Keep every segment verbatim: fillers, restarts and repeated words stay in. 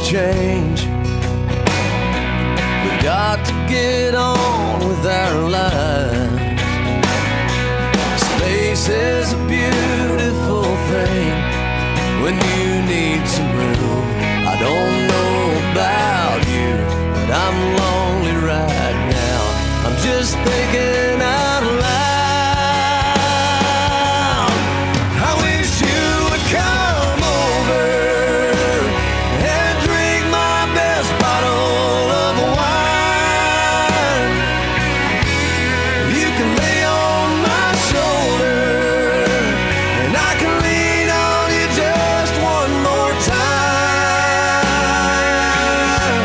change. We've got to get on with our lives. Space is a beautiful thing when you need some room. I don't know about you, but I'm lonely right now. I'm just thinking out loud. I wish you would come over and drink my best bottle of wine. You can lay on my shoulder and I can lean on you just one more time.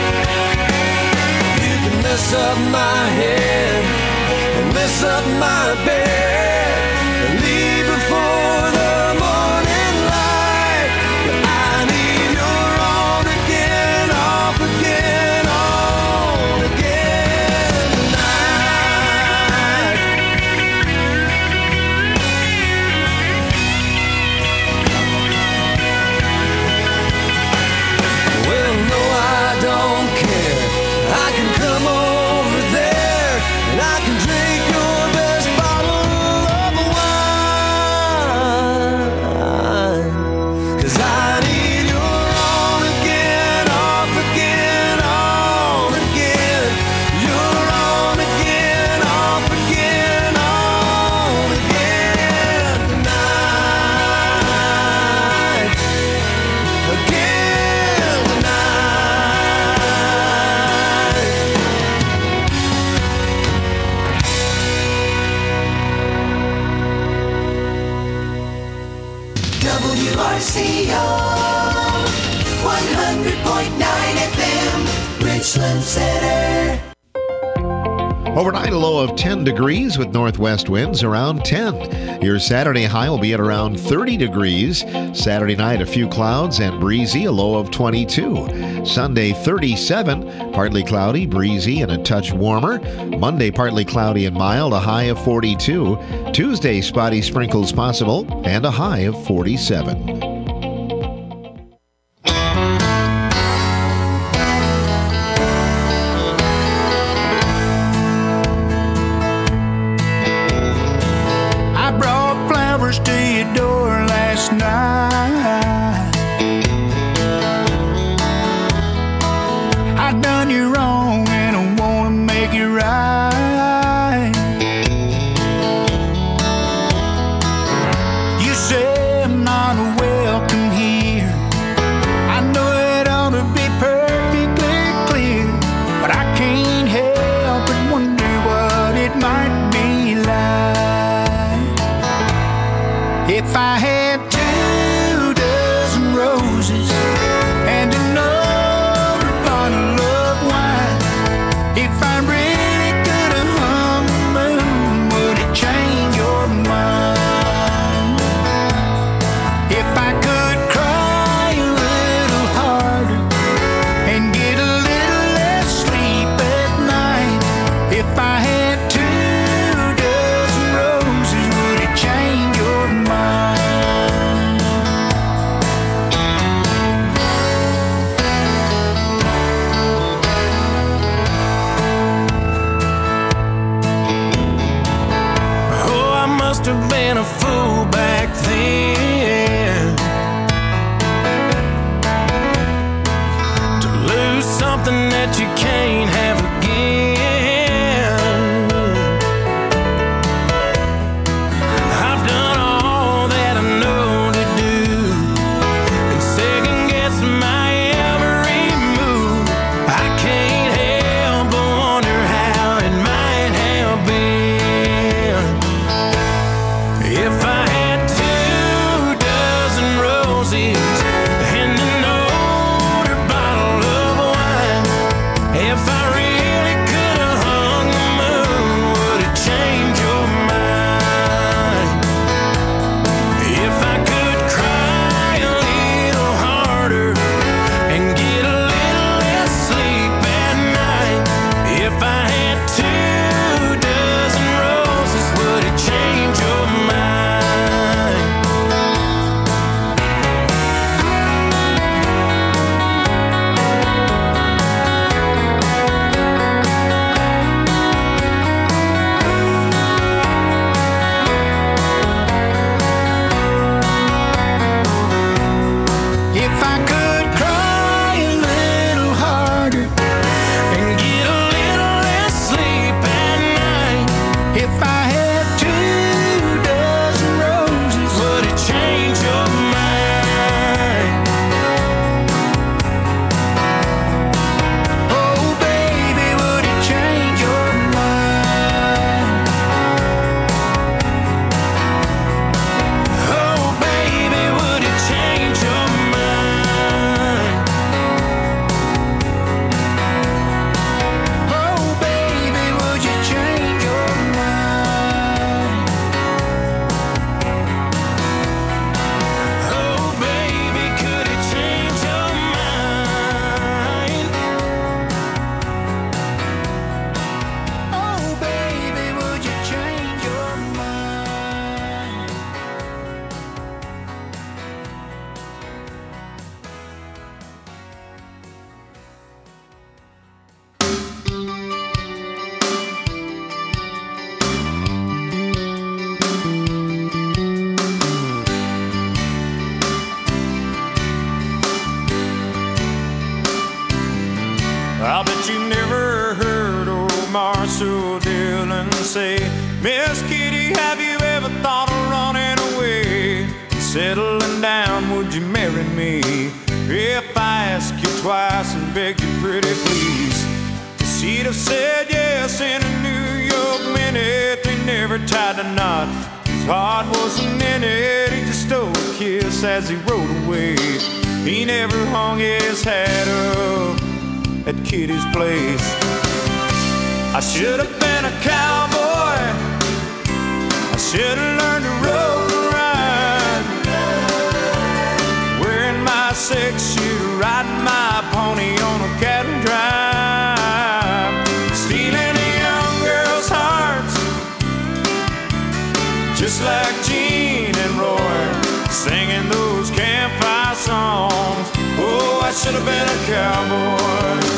You can mess up my head and mess up my bed and leave before the morning light. But I need your on again, off again, on again tonight. Well, no, I don't care. I can come over there and I can drink your best bottle of wine. 'Cause I need your on again, off again, on again. Your on again, off again, on again tonight. Again tonight. W R C O one hundred point nine F M, Richland Center. Overnight, a low of ten degrees with northwest winds around ten. Your Saturday high will be at around thirty degrees. Saturday night, a few clouds and breezy, a low of twenty-two. Sunday, thirty-seven, partly cloudy, breezy, and a touch warmer. Monday, partly cloudy and mild, a high of forty-two. Tuesday, spotty sprinkles possible, and a high of forty-seven. I brought flowers to your door last night. I done you wrong and I wanna make it right. You say I'm not welcome here. I know it ought to be perfectly clear, but I can't help but wonder what it might be like if I had two dozen roses and another bottle of wine. If I really could have hung the moon, would it change your mind? If I could cry a little harder and get a little less sleep at night. If I had two dozen roses, would it change your mind? Oh, I must have been a fool back then to lose something that you can't have again. I've done all that I know to do and second guess my every move. I can't help but wonder how it might have been if I had Uncle Dylan say, Miss Kitty, have you ever thought of running away? Settling down, would you marry me? If I ask you twice and beg you pretty please. She'd have said yes in a New York minute. They never tied a knot, his heart wasn't in it. He just stole a kiss as he rode away. He never hung his hat up at Kitty's place. I should have been a cowboy, I should have learned to rope and ride, wearing my six-shooter, riding my pony on a cattle drive, stealing a young girl's hearts, just like Gene and Roy, singing those campfire songs. Oh, I should have been a cowboy.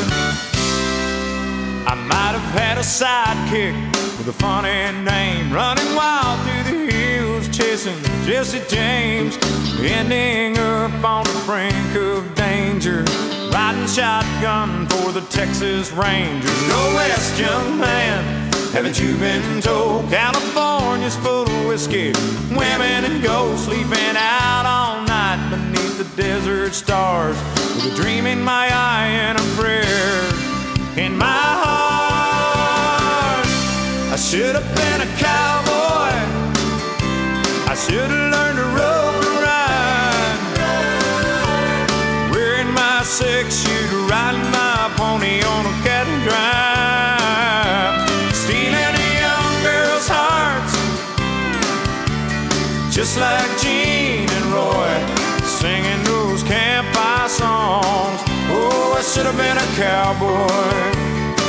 I might have had a sidekick with a funny name, running wild through the hills, chasing Jesse James, ending up on the brink of danger, riding shotgun for the Texas Rangers. Go west, young man, haven't you been told? California's full of whiskey, women and gold, sleeping out all night beneath the desert stars, with a dream in my eye and a prayer in my heart. I should have been a cowboy, I should have learned to rope and ride, wearing my six-shooter, riding my pony on a cattle drive, stealing a young girl's hearts, just like Gene and Roy, singing those campfire songs. Oh, I should have been a cowboy.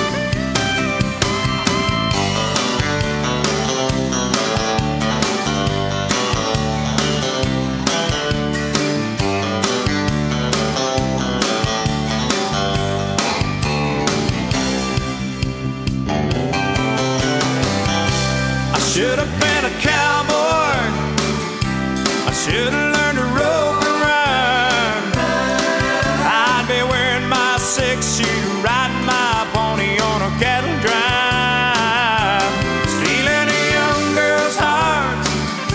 I should have been a cowboy, I should have learned to rope and ride, I'd be wearing my six-shooter, riding my pony on a cattle drive, stealing a young girl's heart,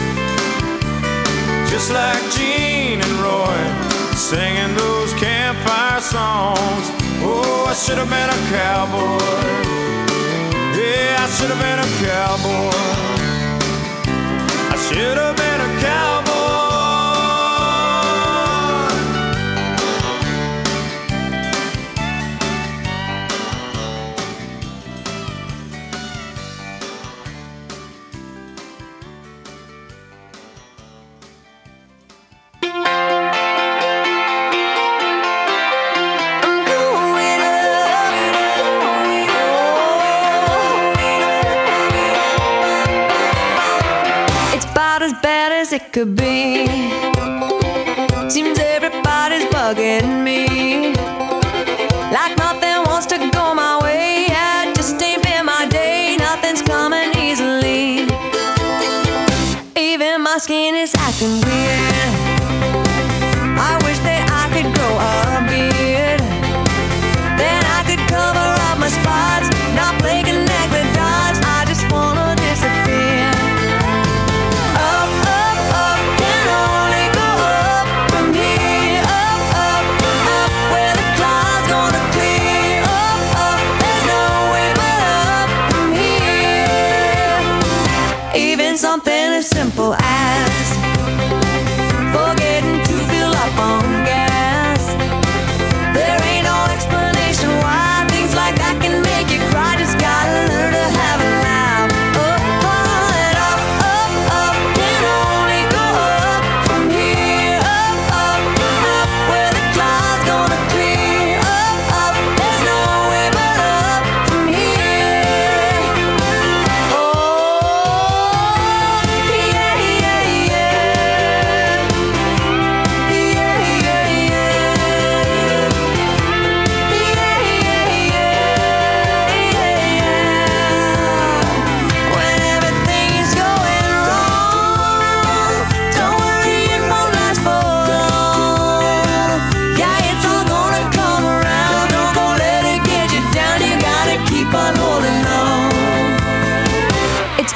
just like Gene and Roy, singing those campfire songs. Oh, I should have been a cowboy. Yeah, I should have been a cowboy. I should have been a cowboy. It could be. Seems everybody's bugging me, like nothing wants to go my way. Yeah, it just ain't been my day. Nothing's coming easily. Even my skin is acting weird. I wish that I could grow a beard, then I could cover up my spots, not play connect the dots. I just wanna disappear. Something as simple as forgetting to fill up on gas. There ain't no explanation why things like that can make you cry. Just gotta learn to have a laugh. Oh, oh, and up, up, up, can only go up from here. Up, up, up, where the clouds gonna clear. Up, up, there's no way but up from here. Oh, yeah, yeah, yeah.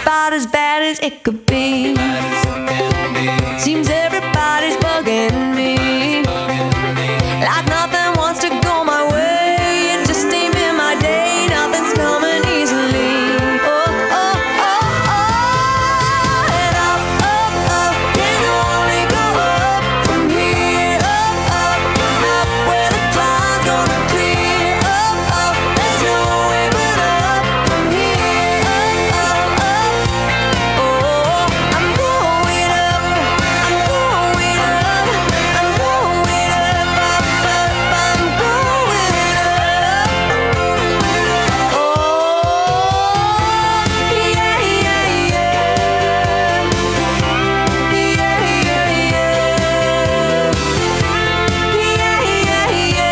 about as bad as it could be. Seems everybody's bugging me, like nothing wants to go my way. It just ain't been my day, nothing's coming easily. Oh, oh, oh, oh. And up, up, up, can only go up from here. Up, up, up, where the clouds gonna clear. Up, up, there's no way but up from here. Up, up, up. Oh, I'm going up, I'm going up, I'm going up, up, up, I'm going up. Oh, yeah, yeah, yeah. Yeah, yeah, yeah. Yeah, yeah,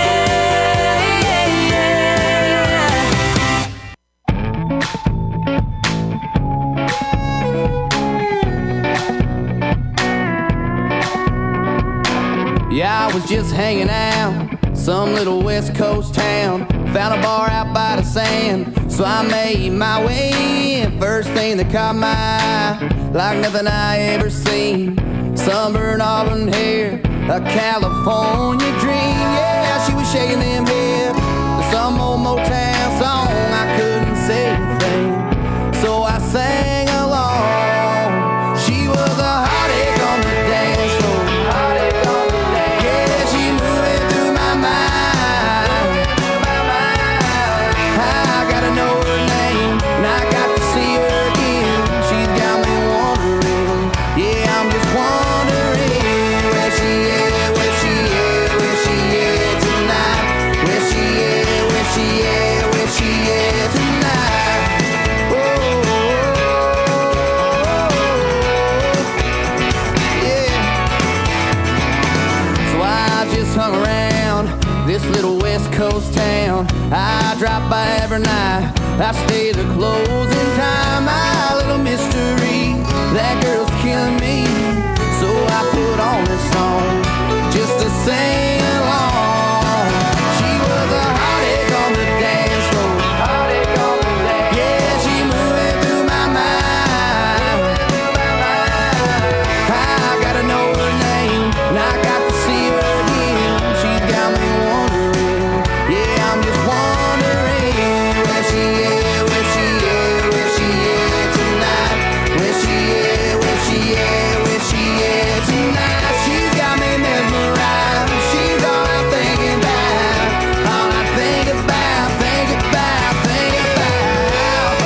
yeah. Yeah, I was just hanging out, some little West Coast town. Found a bar out by the sand, so I made my way in. First thing that caught my eye, like nothing I ever seen. Sunburned auburn hair, a California dream. Yeah, she was shaking them hips to some old Motown song. I couldn't say a thing, so I sang along. She was a heartache on the dance floor. Heartache on the dance. Yeah, she moving through my mind. I gotta know her name, and I got to see her again. She's got me wondering. Yeah, I'm just wondering where she is, where she is, where she is tonight. Where she is, where she is, where she is tonight. Oh, yeah. So I just hung around this little West Coast town. I drop by every night, I stay the closing time. My little mystery, that girl's killing me. So I put on this song just to sing along. She was a heartache on the dance floor. Heartache on the dance. Yeah, she moving through my mind. I gotta know her name, and I got to see her again. She's got me wondering. Yeah, I'm just wondering where she is, where she is, where she is tonight. Where she is, where she is, where she is tonight. She's got me mesmerized. She's all I'm thinking about. All I think about, think about, think about.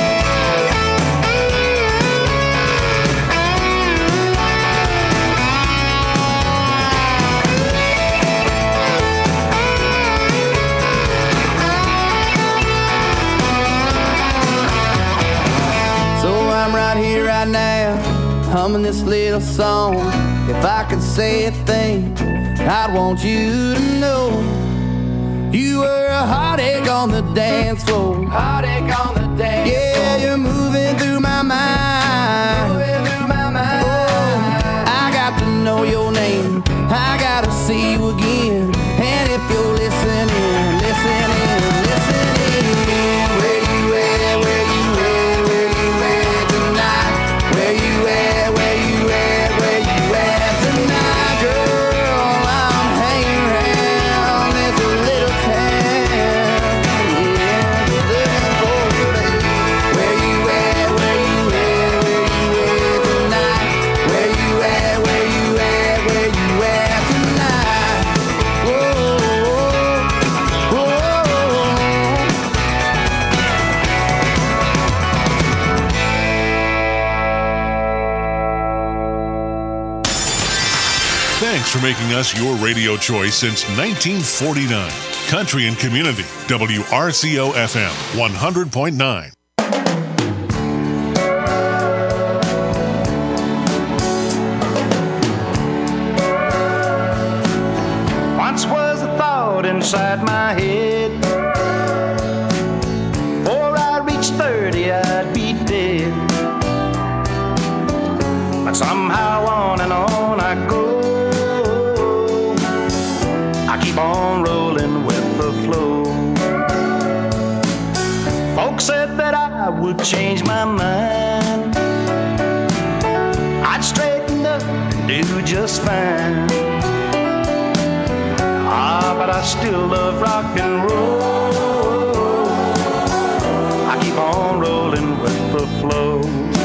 So I'm right here, right now, humming this little song. If I could say a thing, I'd want you to know you were a heartache on the dance floor. Heartache on the dance floor. Yeah, you're moving through my mind. Moving through my mind. Oh, I got to know your name. I gotta see you again. And if you're listening, listening, listening, where you at, where you at, where you at tonight? Where you at, where you at, where you at tonight? Girl, I'm hanging around this little town. Yeah, looking for you, baby. Where you at, where you at, where you at tonight? Where you at, where you at, where you at tonight? Whoa, whoa, whoa. Thanks for making us your radio choice since nineteen forty-nine. Country and Community, W R C O F M, one hundred point nine. Once was a thought inside my head. Before I reached thirty, I'd be dead. But somehow on and on I go. I keep on rolling with the flow. Folks said that I would change my mind. do just fine. Ah, but I still love rock and roll. I keep on rolling with the flow.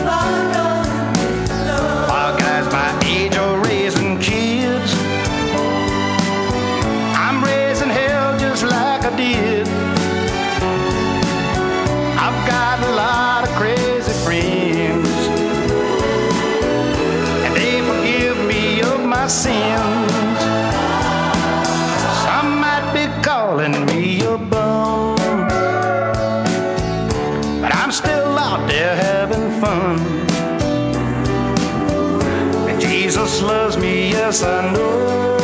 While guys my age are raising kids, I'm raising hell just like I did. I've got a lot of crazy friends, and they forgive me of my sins. Some might be calling me a bum, but I'm still out there having fun. And Jesus loves me, yes I know.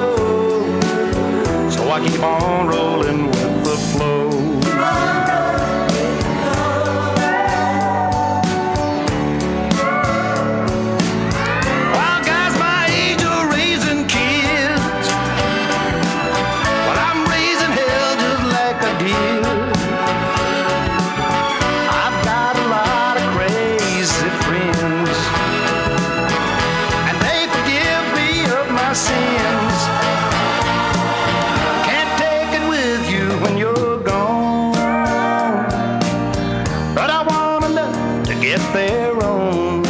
So I keep on rolling with the flow. While guys my age are raising kids, well, I'm raising hell just like I did. I've got a lot of crazy friends, and they forgive me of my sins. Can't take it with you when you're gone, but I want enough to get their own.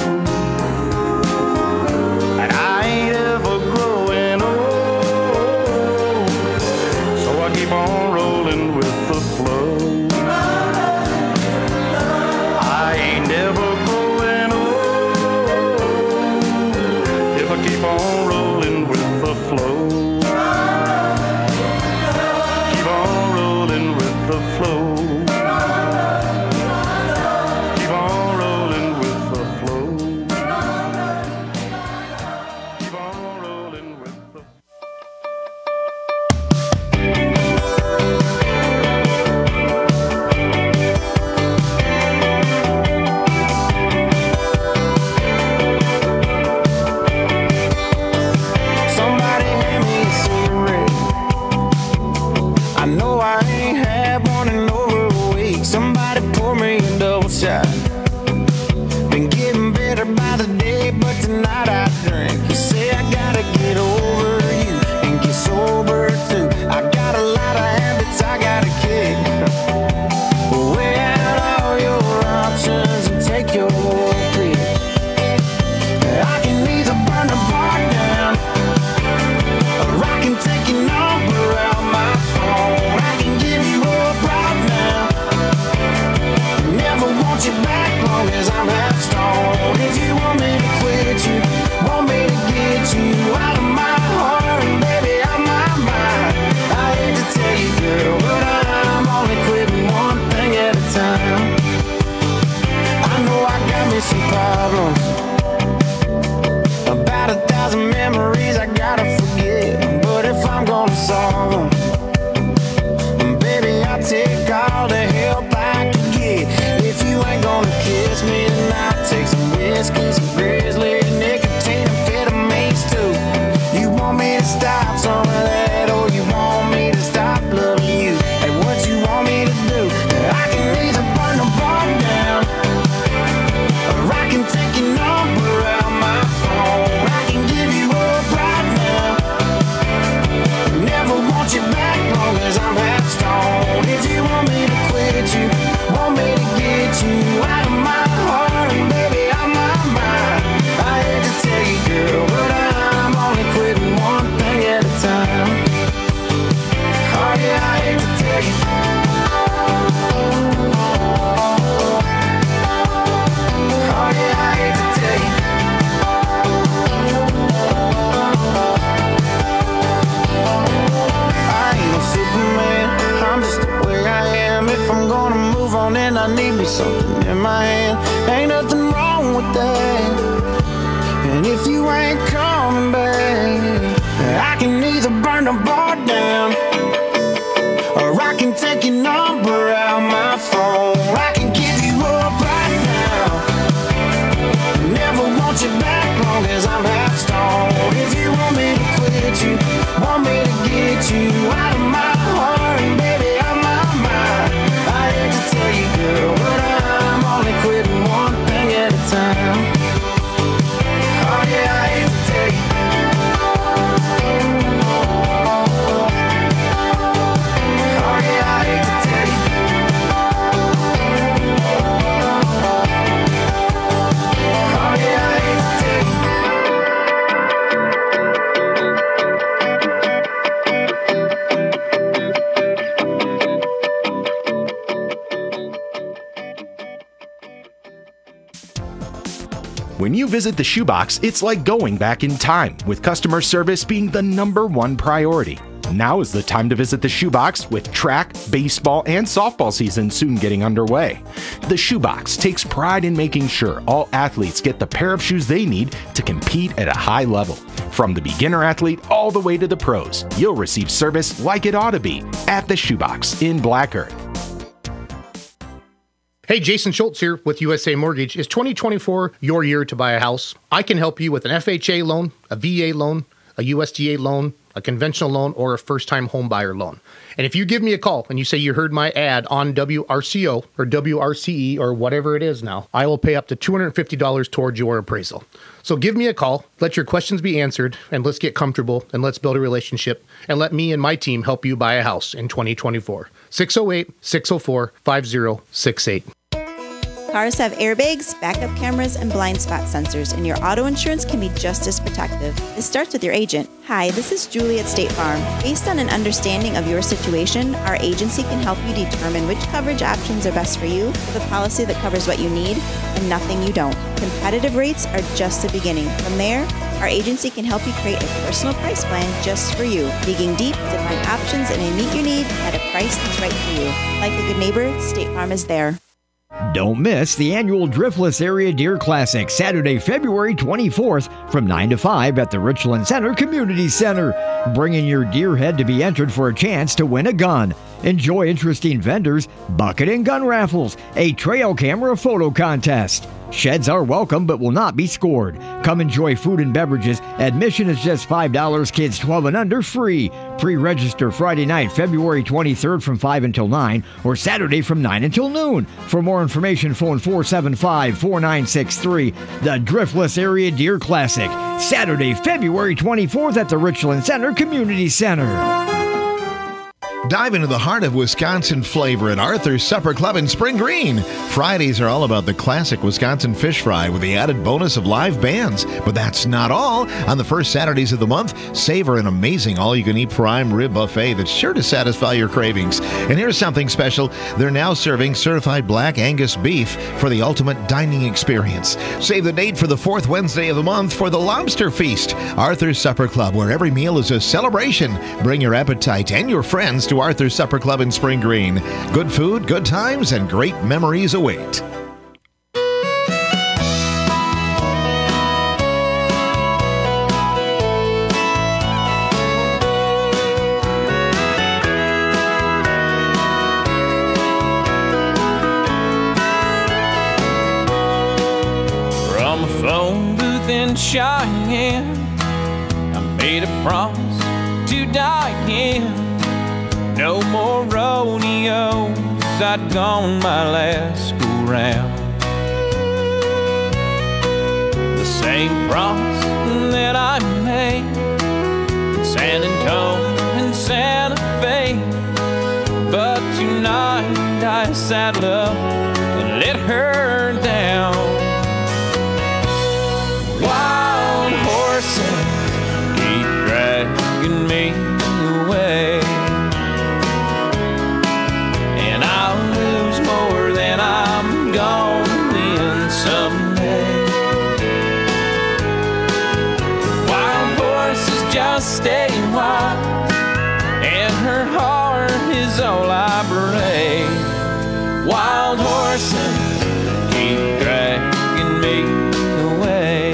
And I ain't ever growing old, so I keep on rolling with the flow. I ain't never growing old if I keep on rolling with the flow. Keep on rolling with the flow. Keep on rolling with the flow. Keep on rolling with the Somebody hand me a cigarette. I know I ain't had one in over a week. Somebody pour me a double shot. Been getting better by the day, but tonight I drink. You say I gotta get over you and get sober too. I got a lot of habits I gotta kick. Weigh out all your options and take your pick. I can either burn the bar down, or I can take your number out my phone. I can give you up right now, never want you back long as I'm half stoned. If you want me to quit you, want me to get you out of my heart, and baby, out my mind. I hate to tell you, girl, but I'm only quitting one thing at a time. I know I got me some problems, about a thousand memories I gotta forget. But if I'm gonna solve them, baby, I'll take all the help I can get. If you ain't gonna kiss me, then I'll take some whiskey, some grizzly, nicotine, amphetamines too. You want me to stop some of that, or you want me to stop loving you? Hey, what you want me to do? I can either burn the bar down, or I can take your number out my phone. I can give you up right now, never want you back long as I'm half stoned. If you want me to quit you, want me to get you out of my heart, and baby, out my mind. I hate to tell you, girl, but I'm only quitting one thing at a time. Oh yeah, I hate to tell you. Oh yeah, I hate to tell you. I ain't no Superman, I'm just the way I am. If I'm gonna move on, then I need me something in my hand. Ain't nothing wrong with that. And if you ain't coming back, I can either burn the bar down, or I can take your number out my phone. I can give you up right now, never want you back long as I'm half stoned. If you want me to quit you, want me to get you out of my heart, and baby, out my mind. I hate to tell you, girl, but I'm only quitting one thing at a time. Oh yeah, I hate to tell you. When you visit the Shoebox, it's like going back in time, with customer service being the number one priority. Now is the time to visit the Shoebox, with track, baseball, and softball season soon getting underway. The Shoebox takes pride in making sure all athletes get the pair of shoes they need to compete at a high level. From the beginner athlete all the way to the pros, you'll receive service like it ought to be at the Shoebox in Black Earth. Hey, Jason Schultz here with U S A Mortgage. Is twenty twenty-four your year to buy a house? I can help you with an F H A loan, a V A loan, a U S D A loan, a conventional loan, or a first-time home buyer loan. And if you give me a call and you say you heard my ad on W R C O or W R C E or whatever it is now, I will pay up to two hundred fifty dollars towards your appraisal. So give me a call, let your questions be answered, and let's get comfortable, and let's build a relationship, and let me and my team help you buy a house in twenty twenty-four. six oh eight, six oh four, five oh six eight. Cars have airbags, backup cameras, and blind spot sensors, and your auto insurance can be just as protective. It starts with your agent. Hi, this is Julie at State Farm. Based on an understanding of your situation, our agency can help you determine which coverage options are best for you with a policy that covers what you need and nothing you don't. Competitive rates are just the beginning. From there, our agency can help you create a personal price plan just for you, digging deep to find options that may meet your need at a price that's right for you. Like a good neighbor, State Farm is there. Don't miss the annual Driftless Area Deer Classic, Saturday, February twenty-fourth from nine to five at the Richland Center Community Center. Bring in your deer head to be entered for a chance to win a gun. Enjoy interesting vendors, bucket and gun raffles, a trail camera photo contest. Sheds are welcome but will not be scored. Come enjoy food and beverages. Admission is just five dollars. Kids twelve and under free. Pre-register Friday night, February twenty-third from five until nine or Saturday from nine until noon. For more information, phone four seven five, four nine six three. The Driftless Area Deer Classic, Saturday, February twenty-fourth at the Richland Center Community Center. Dive into the heart of Wisconsin flavor at Arthur's Supper Club in Spring Green. Fridays are all about the classic Wisconsin fish fry with the added bonus of live bands. But that's not all. On the first Saturdays of the month, savor an amazing all-you-can-eat prime rib buffet that's sure to satisfy your cravings. And here's something special. They're now serving certified black Angus beef for the ultimate dining experience. Save the date for the fourth Wednesday of the month for the Lobster Feast. Arthur's Supper Club, where every meal is a celebration. Bring your appetite and your friends to Arthur's Supper Club in Spring Green. Good food, good times, and great memories await. From a phone booth in Cheyenne, I made a promise to Diane. No more rodeos, I'd gone my last go round. The same promise that I made in San Antonio and Santa Fe. But tonight I saddled up and let her down. Wild horses keep dragging me away. I'm gone in someday. Wild horses just stay wild, and her heart is all I brave. Wild horses keep dragging me away.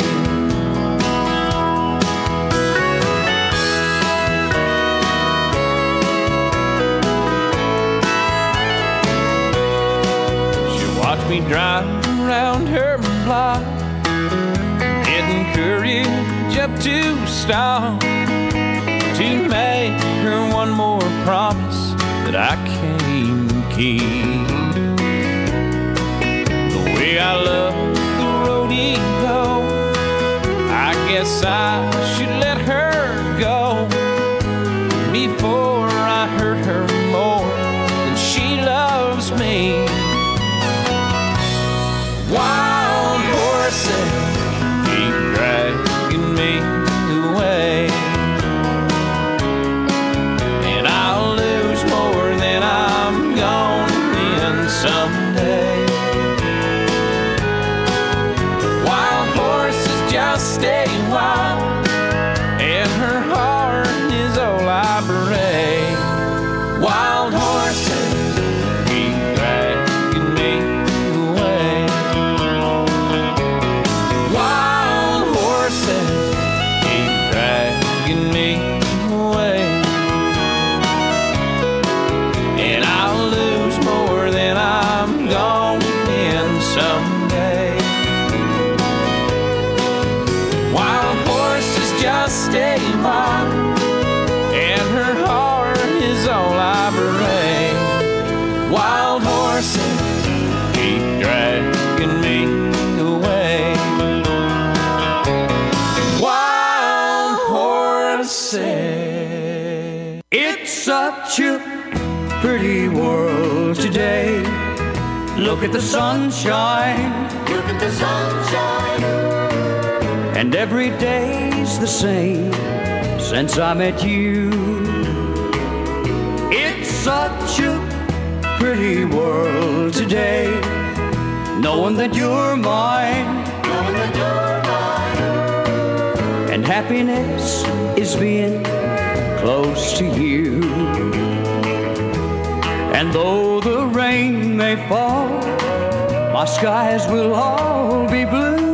Watch me drive around her block, getting courage up to stop, to make her one more promise that I can't keep. The way I love the rodeo, I guess I should let her go before I hurt her more than she loves me. Wild horses keep dragging me away, and I'll lose more than I'm gonna win someday. stay wild, and her heart is all I pray. Wild horses keep dragging me away. Wild horses keep dragging me away, and I'll lose more than I'm gonna win someday. Wild horses just stay wild, and her heart is all I pray. Wild horses keep dragging me away. Wild horses. It's such a pretty world today. Look at the sunshine. Look at the sunshine. And every day's the same since I met you. It's such a pretty world today, knowing that you're mine. Knowing that you're mine. And happiness is being close to you. And though the rain may fall, my skies will all be blue.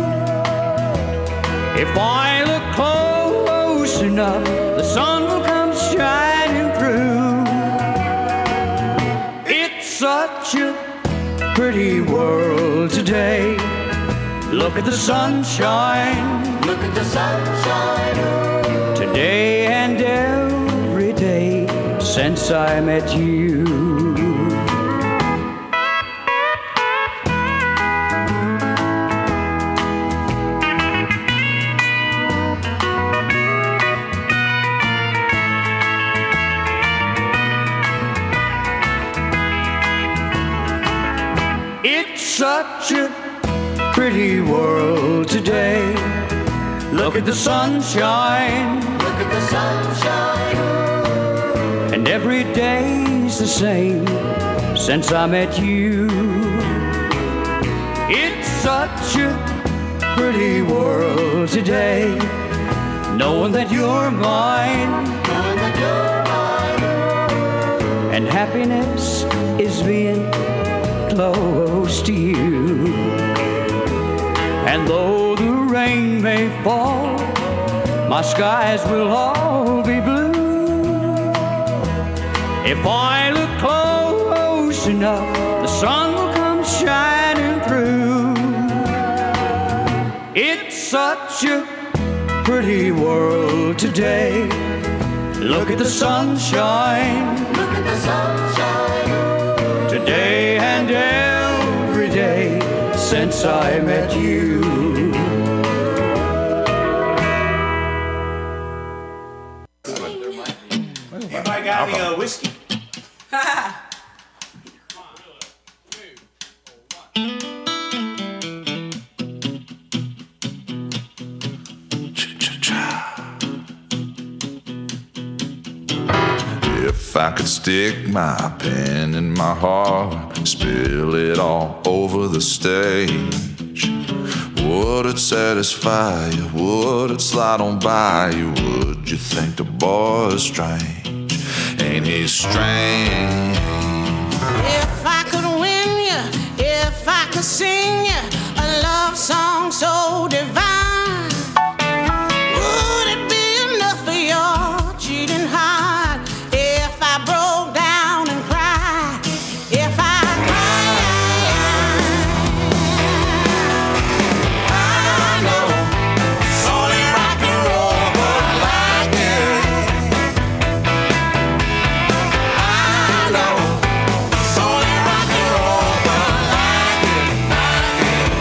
If I look close enough, the sun will come shining through. It's such a pretty world today. Look at the sunshine. Look at the sunshine. Today and every day since I met you. It's such a pretty world today. Look at the sunshine. Look at the sunshine. And every day's the same since I met you. It's such a pretty world today, knowing that you're mine. Knowing that you're mine. And happiness is being close to you. And though the rain may fall, my skies will all be blue. If I look close enough, the sun will come shining through. It's such a pretty world today. Look at the sunshine. Look at the sunshine. Today and every day since I met you. Anybody got any uh, whiskey? If I could stick my pen in my heart, spill it all over the stage, would it satisfy you? Would it slide on by you? Would you think the boy is strange? Ain't he strange? If I could win you, if I could sing you a love song so divine, would it be enough for your cheating heart if I broke down and cried? If I cried, I know it's only rock and roll, but I like it. I know it's only rock and roll, but I like it, like it.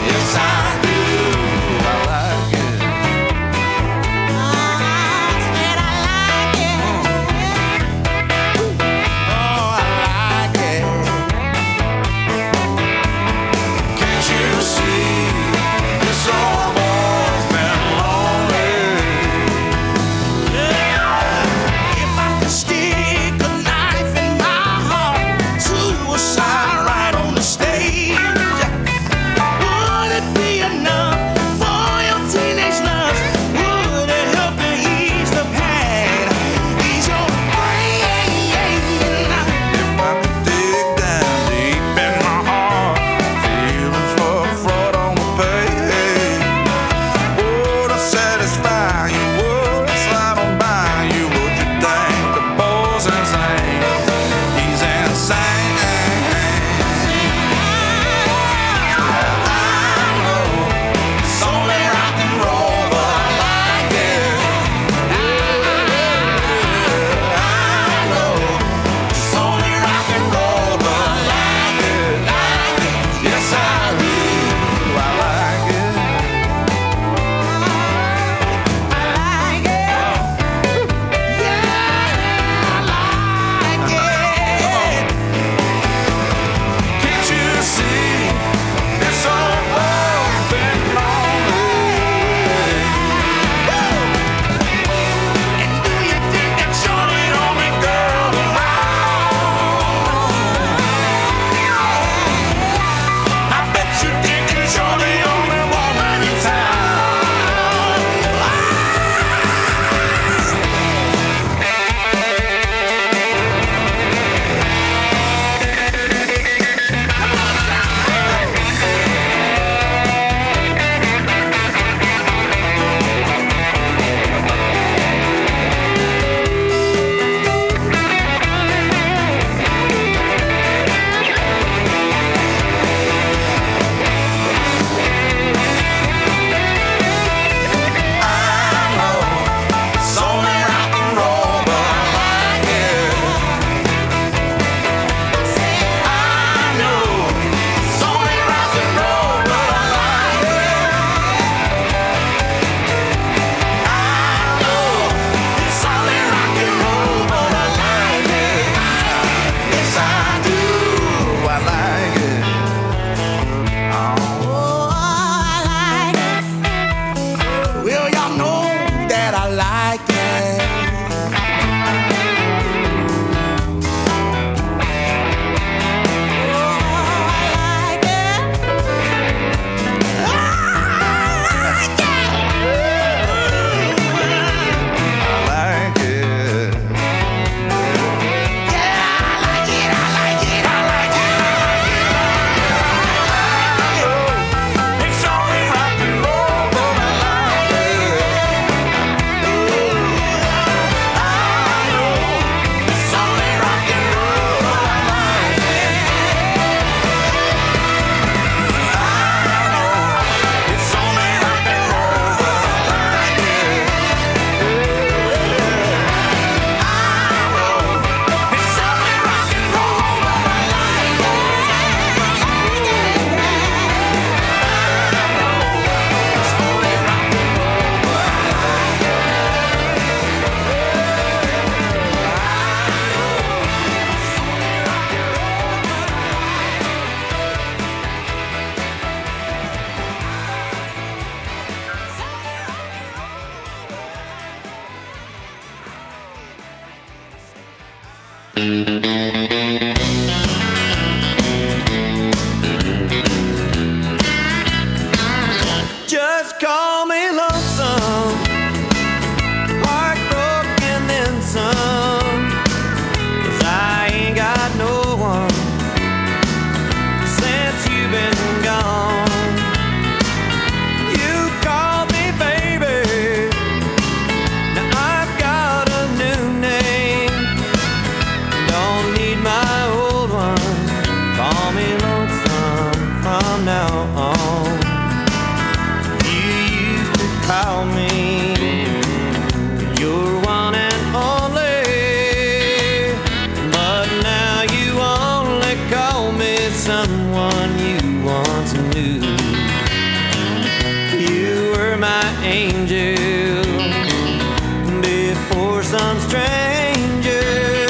angel before some stranger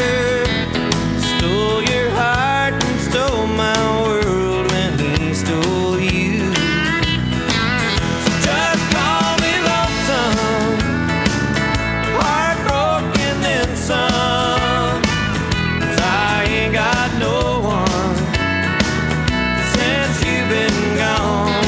stole your heart and stole my world when he stole you. So just call me lonesome, heartbroken then some, 'cause I ain't got no one since you've been gone.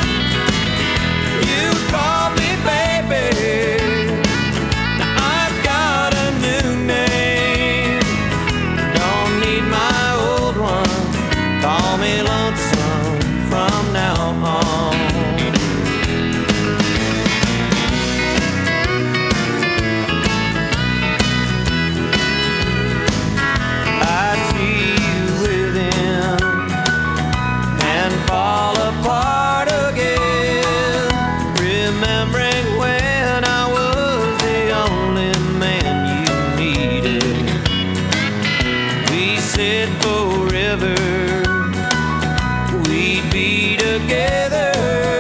You called me baby, now I've got a new name. Don't need my old one, call me lonesome from now on. I see you with him and fall apart again, remembering when I was the only man you needed. We said forever we'd be together.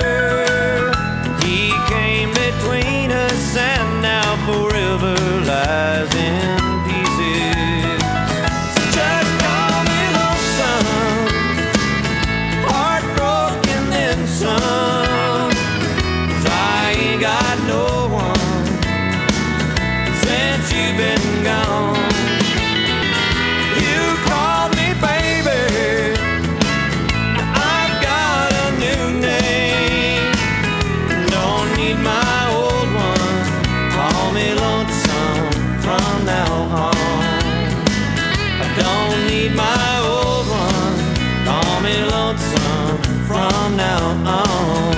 He came between us and now forever lies in pieces. So just call me lonesome, heartbroken then some, 'cause I ain't got no one since you've been gone. You called me baby, now I've got a new name. Don't need my old one, call me lonesome from now on. I don't need my old one, call me lonesome from now on.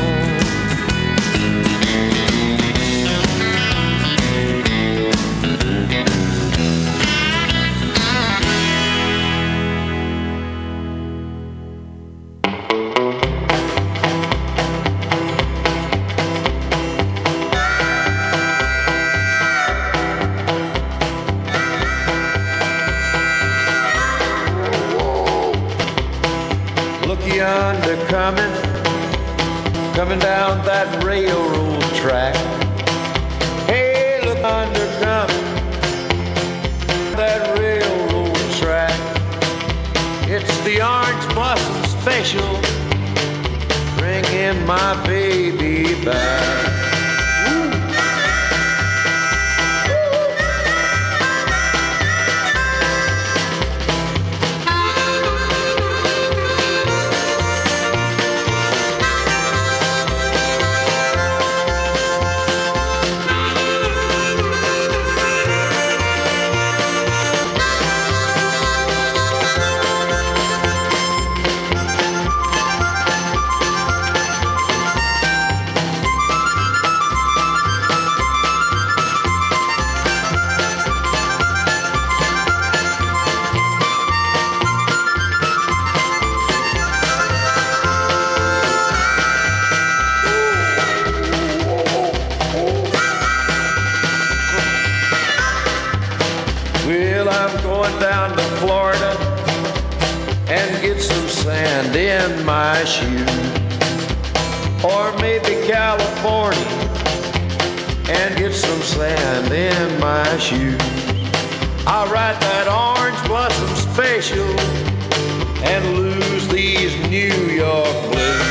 Look yonder coming, coming down that railroad track. Hey, look yonder coming, that railroad track. It's the Orange Blossom Special, bringing my baby back. Well, I'm going down to Florida and get some sand in my shoe. Or maybe California and get some sand in my shoe. I'll ride that Orange Blossom Special and lose these New York blues.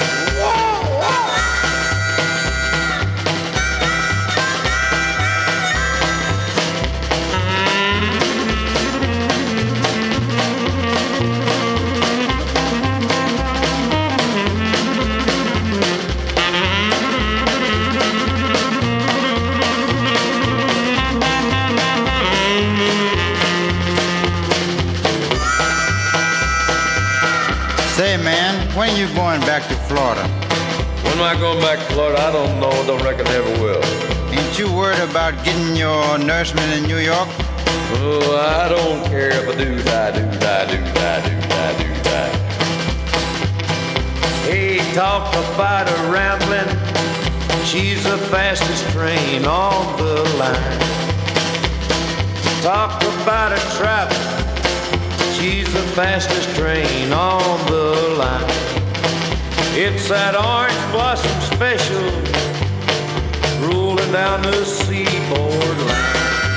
Say, man, when are you going back to Florida? When am I going back to Florida? I don't know. Don't reckon I ever will. Ain't you worried about getting your nourishment in New York? Oh, I don't care if I do, I do, I do, I do, I do, I. Hey, talk about a rambling. She's the fastest train on the line. Talk about a traveling. She's the fastest train on the line. It's that Orange Blossom Special down the seaboard line.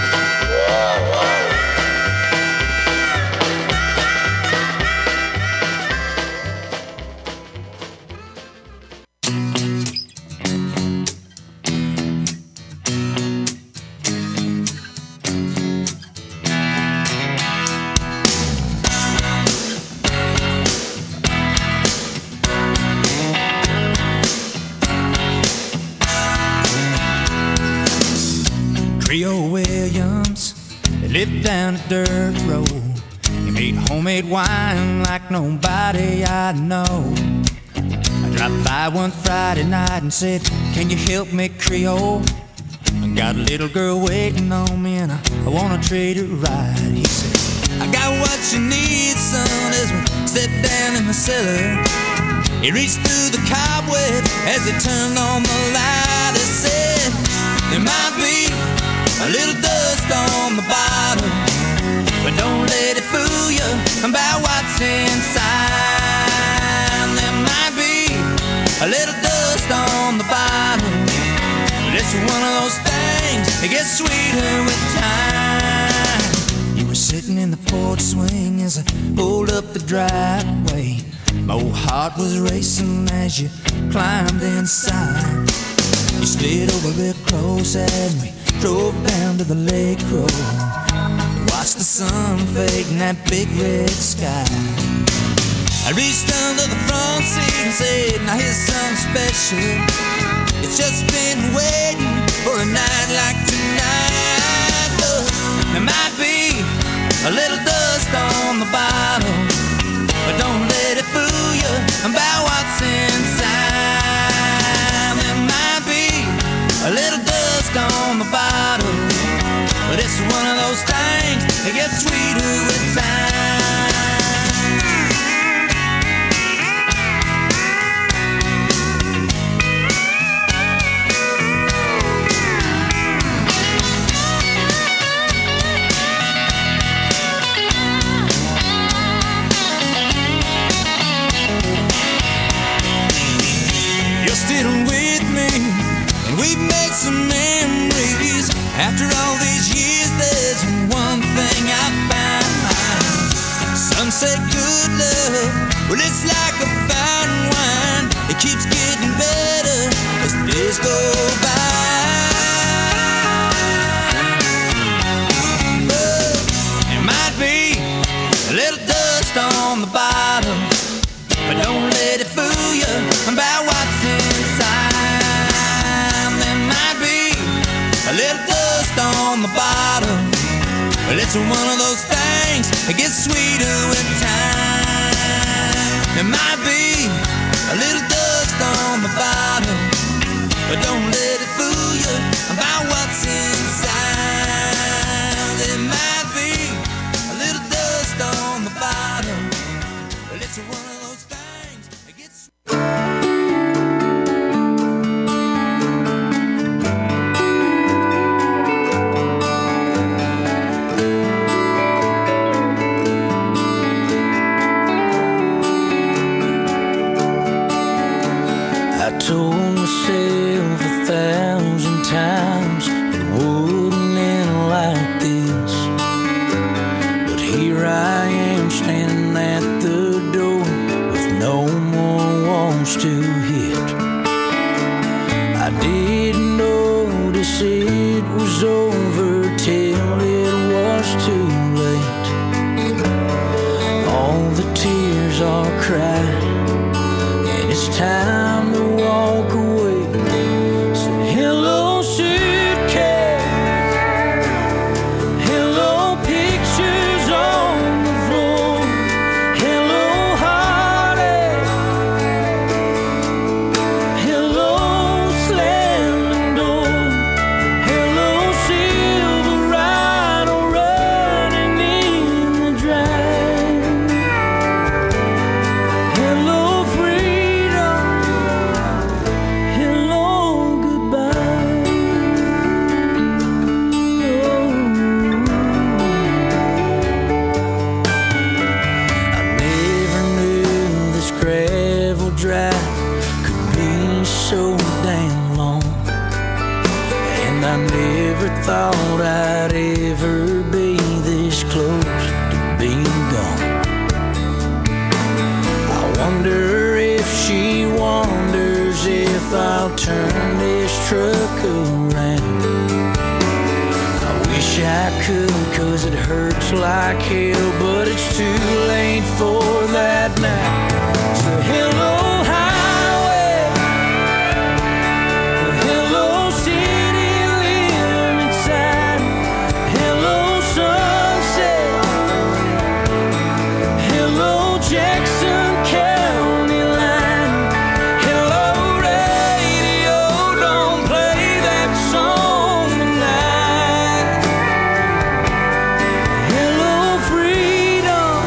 Creole Williams, they lived down a dirt road. He made homemade wine like nobody I know. I dropped by one Friday night and said, can you help me, Creole? I got a little girl waiting on me and I, I wanna treat her right. He said, I got what you need, son, as we stepped down in the cellar. He reached through the cobwebs as he turned on the light. He said, there might be a little dust on the bottom, but don't let it fool you about what's inside. There might be a little dust on the bottom, but it's one of those things that gets sweeter with time. You were sitting in the porch swing as I pulled up the driveway. My old heart was racing as you climbed inside. You slid over real close as we drove down to the lake road. Watched the sun fade in that big red sky. I reached under the front seat and said, now here's something special. It's just been waiting for a night like tonight. Look, there might be a little dust on the bottom, but don't let it fool you about what's inside. There might be a little dust on the bottom, but it's one of those things that gets sweeter with time. You're still with me, and we've made some memories. After all these years, there's one thing I found. Some say good love, well, it's like a fine wine. It keeps getting better as the days go by. But there might be a little dust on the bottom, but don't let it fool you about what's inside. There might be a little dust on the bottom, but it's one of those things that gets sweeter with time. There might be a little dust on the bottom, but don't let it fool you about what's inside. There might be a little dust on the bottom, but it's one of those things that gets I told myself a thousand times it wouldn't end like this, but here I am standing at the door with no more walls to hit. I didn't notice it was over till it was too late. All the tears are cried, and it's time to walk away. So hello suitcase, never thought I'd ever be this close to being gone. I wonder if she wonders if I'll turn this truck around. I wish I could, cause it hurts like hell, but it's too late for that now. So hello highway, hello city limit sign, hello sunset, hello Jackson County line, hello radio, don't play that song tonight. Hello freedom,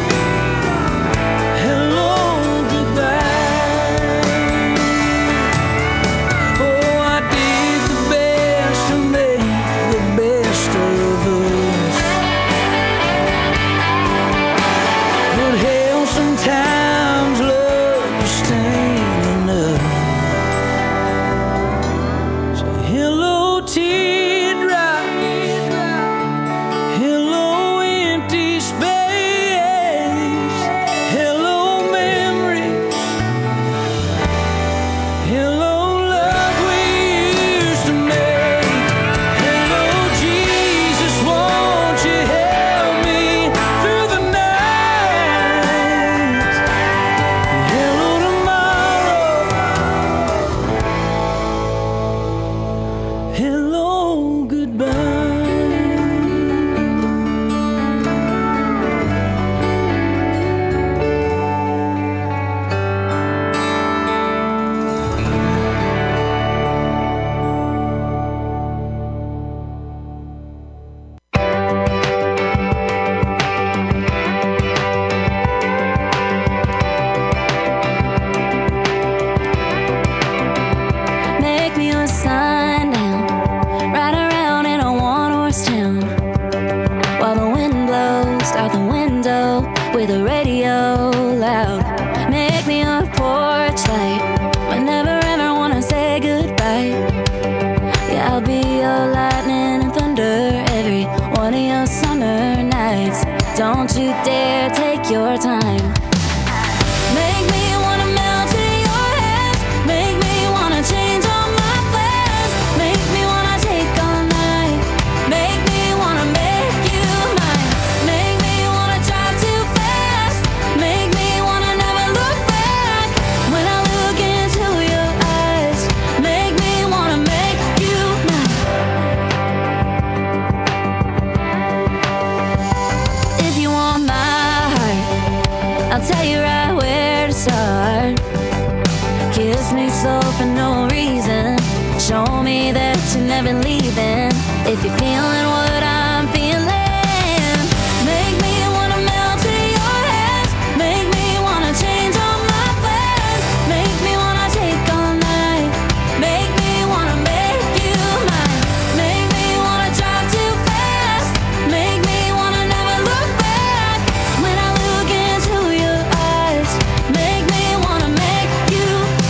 hello goodbye. Oh, I did the best to make the best of us, but hell, sometimes love just ain't enough. So hello teardrops, hello empty space, hello memories, hello love we used to make. Hello Jesus, won't you help me through the night? Hello tomorrow, hello goodbye. Make me a sign now, ride around in a one-horse town, while the wind blows out the window with the radio loud. Make me a porch light, but never ever wanna say goodbye. Yeah, I'll be your lightning and thunder every one of your summer nights. Don't you dare take your time. Make me wanna melt to your hands, make me wanna change all my plans, make me wanna take all night, make me wanna make you mine, make me wanna drive too fast, make me wanna never look back when I look into your eyes, make me wanna make you mine. If you want my heart, I'll tell you right where to start. Kiss me slow for no reason, show me that you're never leaving. If you're feeling what I'm feeling, make me wanna melt to your hands, make me wanna change all my plans, make me wanna take all night, make me wanna make you mine, make me wanna drive too fast, make me wanna never look back when I look into your eyes, make me wanna make you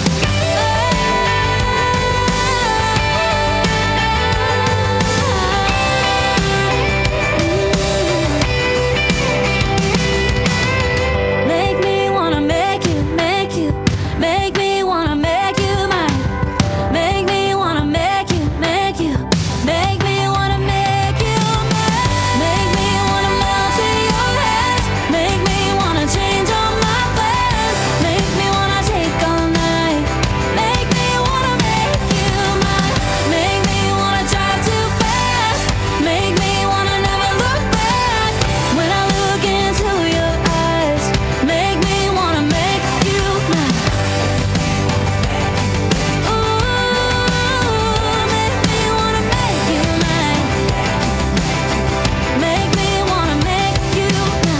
make me wanna make you, make you, make me wanna make you mine, make me wanna make you, make you, make me wanna make you mine, make me wanna melt to your hands, make me wanna change all my plans, make me wanna take all night, make me wanna make you mine, make me wanna drive too fast, make me wanna never look back when I look into your eyes, make me wanna make you mine. Ooh, make me wanna make you mine, make me wanna make you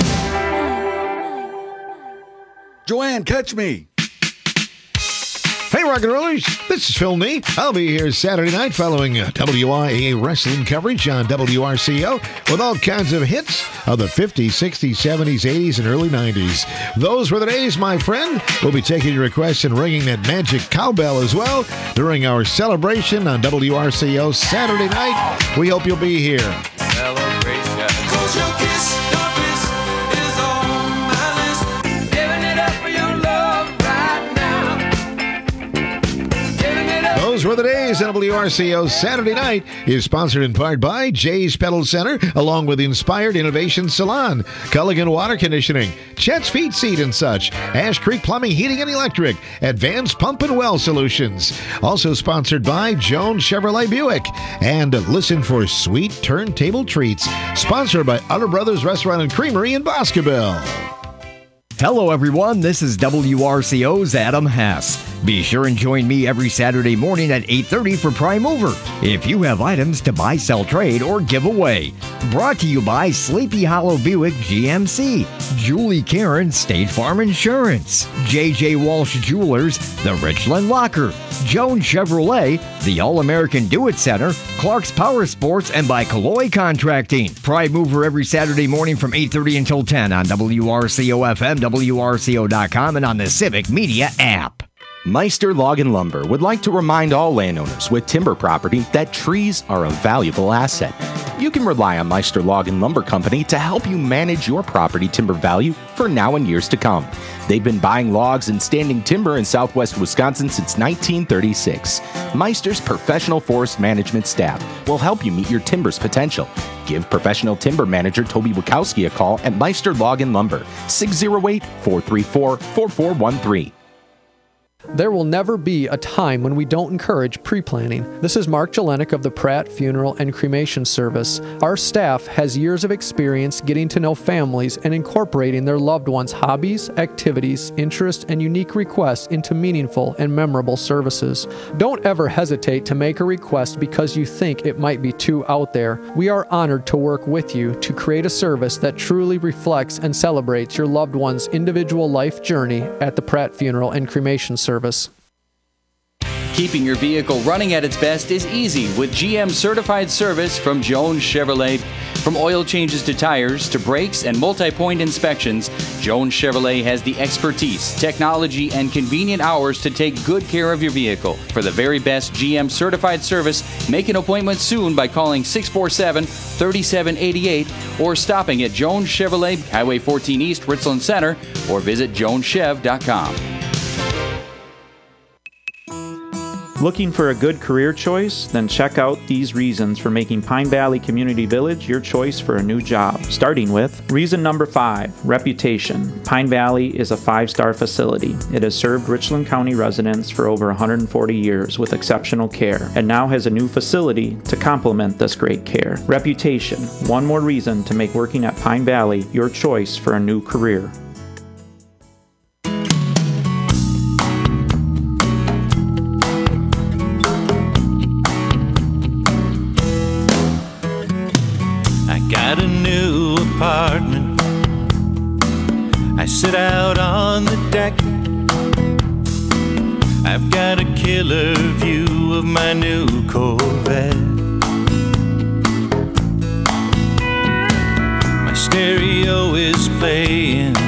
mine. Joanne, catch me. Hey, rock and rollers, this is Phil Nee. I'll be here Saturday night following uh, W I A wrestling coverage on W R C O with all kinds of hits of the fifties, sixties, seventies, eighties, and early nineties. Those were the days, my friend. We'll be taking your requests and ringing that magic cowbell as well during our celebration on W R C O Saturday night. We hope you'll be here. Celebration. Those were the days. W R C O Saturday Night is sponsored in part by Jay's Pedal Center, along with Inspired Innovation Salon, Culligan Water Conditioning, Chet's Feet Seat and such, Ash Creek Plumbing, Heating and Electric, Advanced Pump and Well Solutions. Also sponsored by Jones Chevrolet Buick. And listen for Sweet Turntable Treats, sponsored by Utter Brothers Restaurant and Creamery in Boscobel. Hello, everyone. This is W R C O's Adam Hess. Be sure and join me every Saturday morning at eight thirty for Prime Mover. If you have items to buy, sell, trade, or give away. Brought to you by Sleepy Hollow Buick G M C, Julie Karen State Farm Insurance, J J Walsh Jewelers, The Richland Locker, Jones Chevrolet, the All-American Do-It Center, Clark's Power Sports, and by Calloy Contracting. Prime Mover every Saturday morning from eight thirty until ten on W R C O F M, W R C O dot com, and on the Civic Media app. Meister Log and Lumber would like to remind all landowners with timber property that trees are a valuable asset. You can rely on Meister Log and Lumber Company to help you manage your property timber value for now and years to come. They've been buying logs and standing timber in southwest Wisconsin since nineteen thirty-six. Meister's professional forest management staff will help you meet your timber's potential. Give professional timber manager Toby Wachowski a call at Meister Log and Lumber, six oh eight, four three four, four four one three. There will never be a time when we don't encourage pre-planning. This is Mark Jelenik of the Pratt Funeral and Cremation Service. Our staff has years of experience getting to know families and incorporating their loved ones' hobbies, activities, interests, and unique requests into meaningful and memorable services. Don't ever hesitate to make a request because you think it might be too out there. We are honored to work with you to create a service that truly reflects and celebrates your loved one's individual life journey at the Pratt Funeral and Cremation Service. Keeping your vehicle running at its best is easy with G M certified service from Jones Chevrolet. From oil changes to tires to brakes and multi-point inspections, Jones Chevrolet has the expertise, technology, and convenient hours to take good care of your vehicle. For the very best G M certified service, make an appointment soon by calling six four seven, three seven eight eight or stopping at Jones Chevrolet, Highway fourteen East, Richland Center, or visit jones chev dot com. Looking for a good career choice? Then check out these reasons for making Pine Valley Community Village your choice for a new job. Starting with reason number five, reputation. Pine Valley is a five-star facility. It has served Richland County residents for over one hundred forty years with exceptional care, and now has a new facility to complement this great care. Reputation, one more reason to make working at Pine Valley your choice for a new career. Got a new apartment. I sit out on the deck. I've got a killer view of my new Corvette. My stereo is playing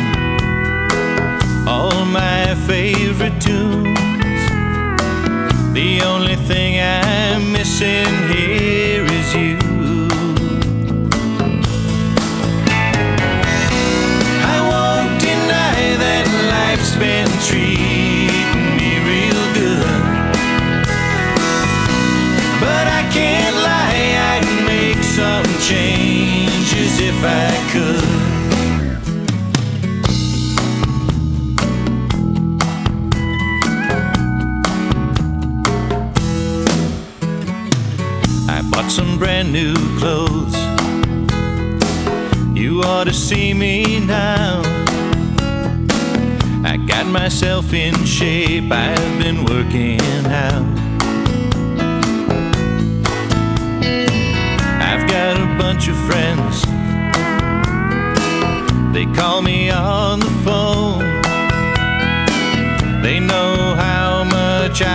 all my favorite tunes. The only thing I'm missing here is you. Life's been treating me real good, but I can't lie, I'd make some changes if I could. I bought some brand new clothes. You ought to see me now. I got myself in shape, I've been working out. I've got a bunch of friends, they call me on the phone. They know how much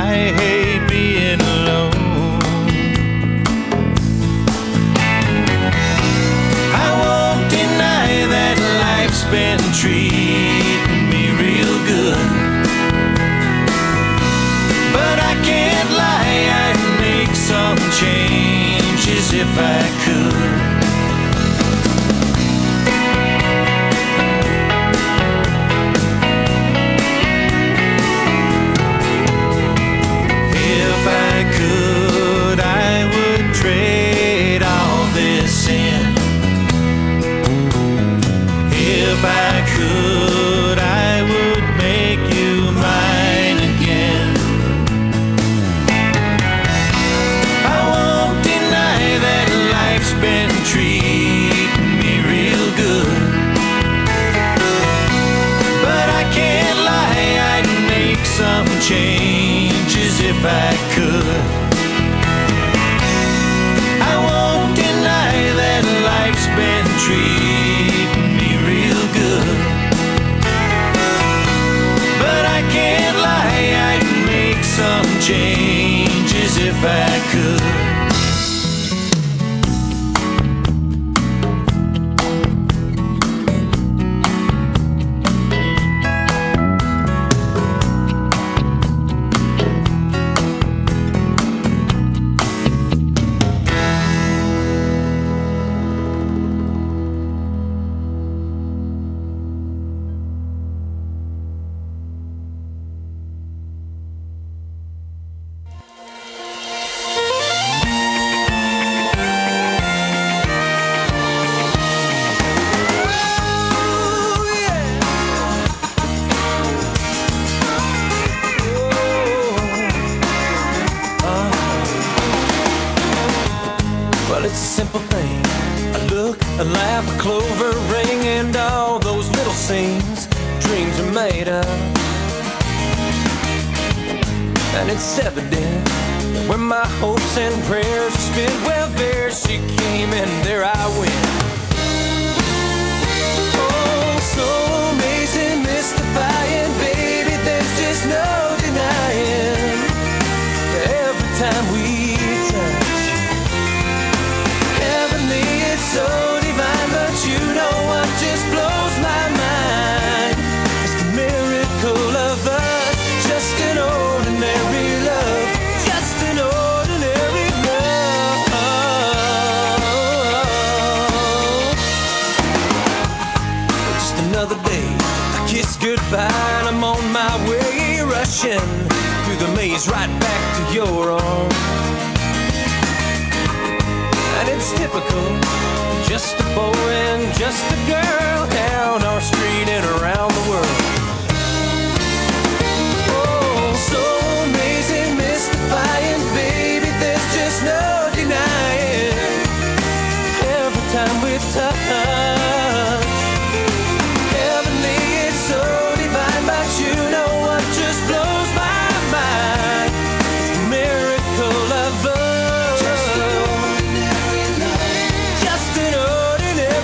could. I won't deny that life's been treating me real good, but I can't lie, I'd make some changes if I could. Well, it's a simple thing. A look, a laugh, a clover ring, and all those little scenes dreams are made of. And it's evident that when my hopes and prayers are spent, well, there she came and there I went. Oh, so amazing, mystifying, baby, there's just no denying. Every time we touch, heavenly, it's so divine, but you know what just blows my mind? It's the miracle of us, just an ordinary love, just an ordinary love. Just another day, I kiss goodbye and I'm on my way, rushing through the maze right back to your arms. And it's typical, just a boy and just a girl